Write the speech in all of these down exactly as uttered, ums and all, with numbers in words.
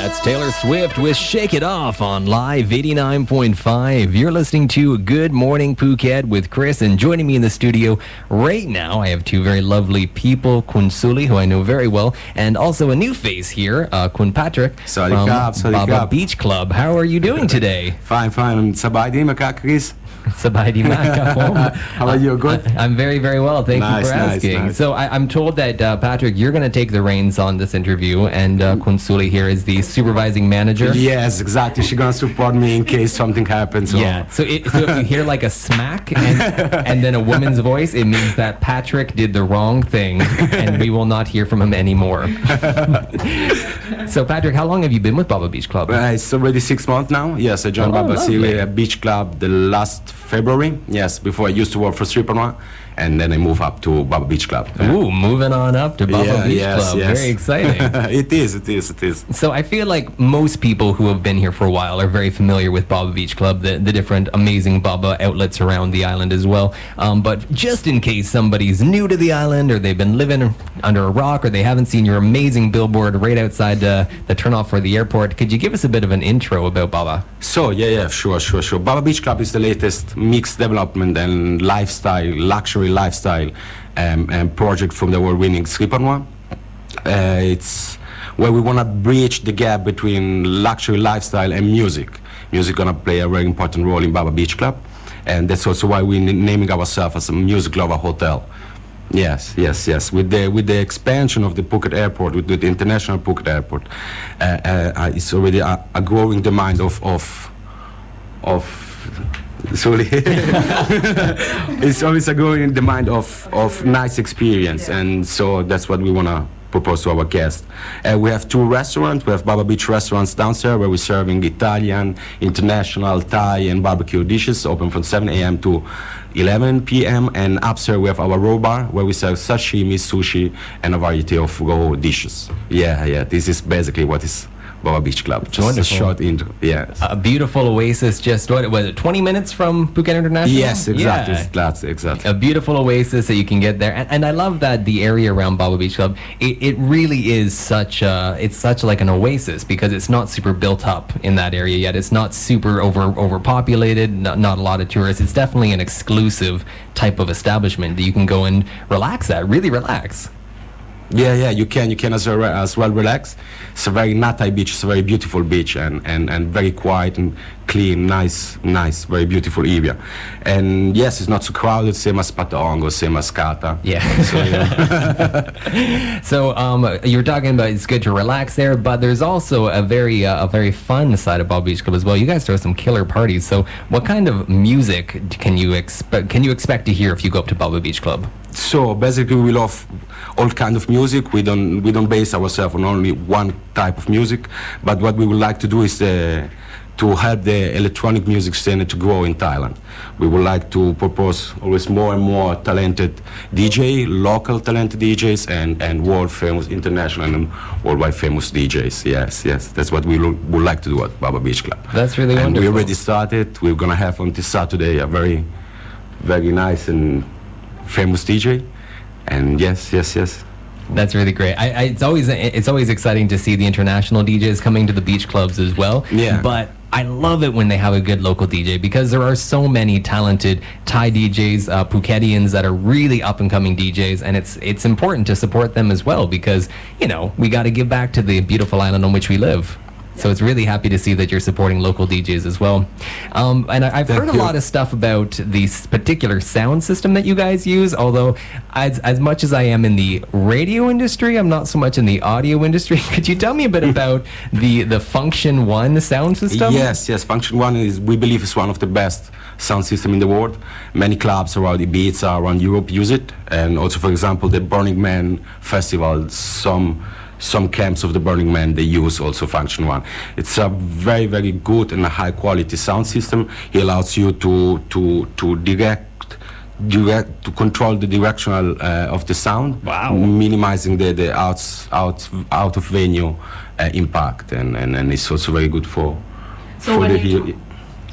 That's Taylor Swift with Shake It Off on Live eighty-nine point five. You're listening to Good Morning Phuket with Chris, and joining me in the studio right now, I have two very lovely people, Kun Suli, who I know very well, and also a new face here, uh, Kun Patrick Sorry, from Kap, sorry, Baba Kap. Beach Club. How are you doing today? Fine, fine. Sabay di maka, Chris? Sabay di maka po. How are you? Good? I- I'm very, very well. Thank Nice, you for nice, asking. nice. So I, I'm told that, uh, Patrick, you're going to take the reins on this interview, and uh, Kun Suli here is the supervising manager. Yes, exactly. She's gonna support me in case something happens. So. Yeah. So, it, so if you hear like a smack and, and then a woman's voice, it means that Patrick did the wrong thing, and we will not hear from him anymore. So, Patrick, how long have you been with Baba Beach Club? Uh, it's already six months now. Yes, I joined Oh, Baba lovely. Sili Beach Club the last February. Yes, before I used to work for Stripper, and then I moved up to Baba Beach Club. Yeah. Ooh, moving on up to Baba Yeah, Beach yes, Club. yes. Very exciting. It is, it is, it is. So I feel like most people who have been here for a while are very familiar with Baba Beach Club, the, the different amazing Baba outlets around the island as well. Um, but just in case somebody's new to the island, or they've been living under a rock, or they haven't seen your amazing billboard right outside uh, the turnoff for the airport, could you give us a bit of an intro about Baba? So, yeah, yeah, sure, sure, sure. Baba Beach Club is the latest mixed development and lifestyle, luxury lifestyle um, and project from the award-winning Sripanwa. Uh, it's where we want to bridge the gap between luxury lifestyle and music. Music gonna play a very important role in Baba Beach Club, and that's also why we're naming ourselves as a Music Lover Hotel. Yes, yes, yes. With the with the expansion of the Phuket Airport, with the international Phuket Airport, uh, uh, it's already a, a growing demand of of of. Sorry, it's always a growing demand of of nice experience, and so that's what we wanna propose to our guests. Uh, we have two restaurants. We have Baba Beach restaurants downstairs where we're serving Italian, international, Thai, and barbecue dishes, open from seven a m to eleven p m And upstairs we have our raw bar where we serve sashimi, sushi, and a variety of raw dishes. Yeah, yeah. This is basically what is Baba Beach Club. Just Wonderful. a short intro. Yes. A beautiful oasis, just what was it, twenty minutes from Phuket International? Yes, exactly. Yeah. That's exactly. A beautiful oasis that you can get there, and, and I love that the area around Baba Beach Club, it, it really is such a, it's such like an oasis, because it's not super built up in that area yet. It's not super over overpopulated, not, not a lot of tourists. It's definitely an exclusive type of establishment that you can go and relax at, really relax. Yeah, yeah, you can, you can as well, as well relax. It's a very Natai beach. It's a very beautiful beach, and, and, and very quiet and clean, nice, nice, very beautiful area. And yes, it's not so crowded, same as Patong or same as Kata. Yeah. So, yeah. So um, you were talking about it's good to relax there, but there's also a very uh, a very fun side of Baba Beach Club as well. You guys throw some killer parties. So what kind of music can you expect? Can you expect to hear if you go up to Baba Beach Club? So basically, we love all kind of music. We don't we don't base ourselves on only one type of music, but what we would like to do is uh, to help the electronic music scene to grow in Thailand. We would like to propose always more and more talented D J, local talented D Js, and, and world famous, international and worldwide famous D Js. Yes, yes, that's what we lo- would like to do at Baba Beach Club. That's really and wonderful. we already started. We're gonna have on this Saturday a very, very nice and famous D J, and yes, yes, yes. That's really great. I, I, it's always it's always exciting to see the international D Js coming to the beach clubs as well. Yeah. But I love it when they have a good local D J, because there are so many talented Thai D Js, uh, Phuketians that are really up and coming D Js, and it's it's important to support them as well, because you know we got to give back to the beautiful island on which we live. So it's really happy to see that you're supporting local D Js as well. Um, and I, I've Thank heard a you. lot of stuff about the s- particular sound system that you guys use, although as, as much as I am in the radio industry, I'm not so much in the audio industry. Could you tell me a bit about the, the Function One sound system? Yes, yes. Function One is, we believe, is one of the best sound system in the world. Many clubs around Ibiza, around Europe use it, and also, for example, the Burning Man festival. Some some camps of the Burning Man, they use also Function One. It's a very, very good and high quality sound system. It allows you to to to direct. direct to control the directional uh, of the sound, Wow. minimizing the the outs, out out of venue uh, impact, and, and and it's also very good for So for when the you hear-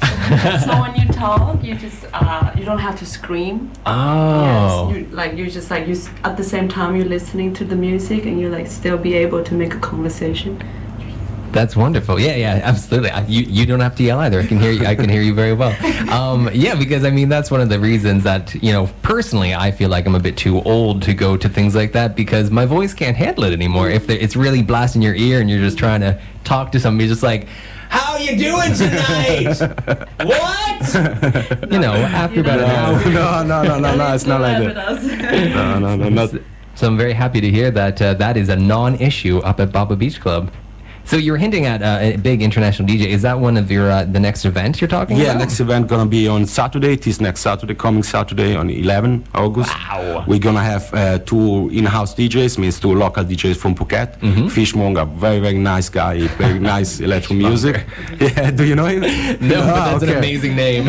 So when you talk, you just uh, you don't have to scream. Oh. Yes, you, like you just like you s- at the same time you're listening to the music and you like still be able to make a conversation. That's wonderful. Yeah, yeah, absolutely. I, you you don't have to yell either. I can hear you. I can hear you very well. Um, yeah, because I mean that's one of the reasons that you know personally I feel like I'm a bit too old to go to things like that because my voice can't handle it anymore. If it's really blasting your ear and you're just trying to talk to somebody, just like, how you doing tonight? What? You know, after about an hour. No, no, no, no, no. It's not like with that. us. No, no, no, not. So I'm very happy to hear that uh, that is a non-issue up at Baba Beach Club. So you're hinting at uh, a big international D J. Is that one of your uh, the next event you're talking Yeah, about? next event gonna be on Saturday. It is next Saturday, coming Saturday on eleventh August. Wow. We're gonna have uh, two in-house D Js, means two local D Js from Phuket. Mm-hmm. Fishmonger, very very nice guy, very nice electro music. Yeah, do you know him? No, but that's an okay. amazing name.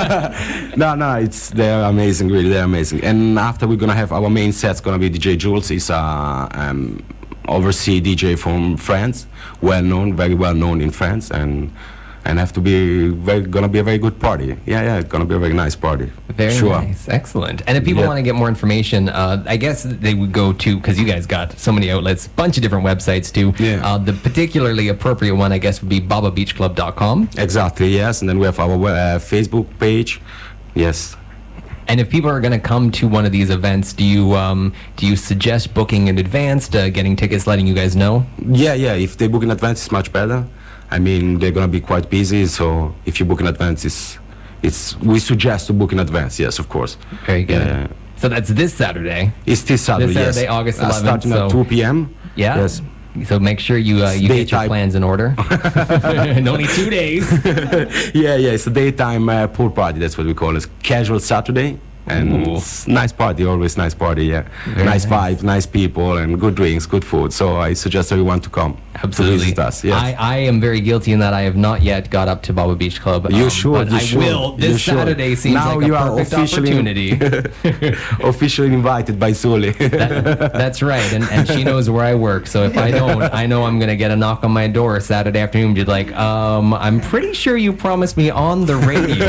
No, no, it's they're amazing, really, they're amazing. And after we're gonna have our main set's gonna be D J Jules. He's a um, overseas D J from France, well known, very well known in France, and and have to be very, gonna be a very good party. Yeah, yeah, it's gonna be a very nice party. Very sure. nice, excellent. And if people Yeah. want to get more information, uh, I guess they would go to because you guys got so many outlets, bunch of different websites too. Yeah. Uh, the particularly appropriate one, I guess, would be baba beach club dot com. Exactly, yes. And then we have our uh, Facebook page. Yes. And if people are going to come to one of these events, do you um, do you suggest booking in advance, uh, getting tickets, letting you guys know? Yeah, yeah. If they book in advance, it's much better. I mean, they're gonna be quite busy, so if you book in advance, it's it's we suggest to book in advance. Yes, of course. Very good. Yeah. So that's this Saturday. It's this Saturday. This Saturday, yes. August Uh, eleventh. starting so at two p m Yeah. Yes. So make sure you uh, you get your Daytime. plans in order. And only two days. Yeah, yeah. It's a daytime uh, pool party. That's what we call it. Casual Saturday. And Ooh. it's nice party, always nice party, yeah. Very nice nice. vibes, nice people, and good drinks, good food. So I suggest everyone to come. Absolutely. To visit us, yes. I, I am very guilty in that I have not yet got up to Baba Beach Club. You um, should, But you I should, will. This you should. Saturday seems Now like you a are perfect officially- opportunity. Officially invited by Zuli. That- that's right. And, and she knows where I work. So if I don't, I know I'm going to get a knock on my door Saturday afternoon. Be like, um, I'm pretty sure you promised me on the radio.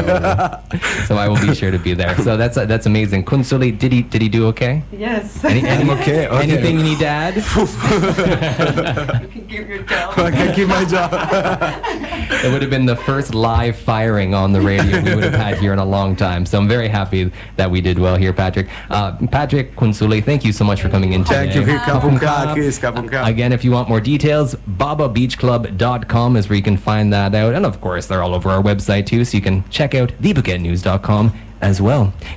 So I will be sure to be there. So that's that's amazing. Kunsuli, did he, did he do okay? Yes. Any, any, I'm okay, okay. Anything you need to add? You can give your job. I can keep my job. It would have been the first live firing on the radio we would have had here in a long time. So I'm very happy that we did well here, Patrick. Uh, Patrick Kunsuli, thank you so much for coming in today. Thank you. Kapun Kapun Kap. Kakis, Kapun Kap. Again, if you want more details, baba beach club dot com is where you can find that out. And of course, they're all over our website too, so you can check out the phuket news dot com as well.